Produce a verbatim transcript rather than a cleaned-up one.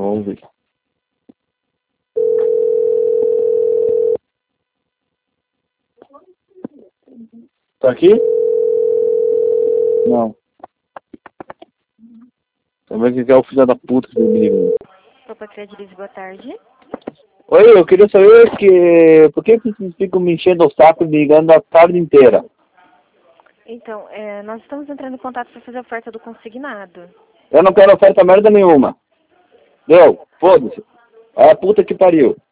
Vamos ver. Tá aqui? Não. Também que é o filho da puta que me liga. Opa, Credilize, boa tarde. Oi, eu queria saber que... Por que vocês ficam me enchendo o saco me ligando a tarde inteira? Então, é, nós estamos entrando em contato para fazer a oferta do consignado. Eu não quero oferta merda nenhuma. Deu? Foda-se. É a puta que pariu.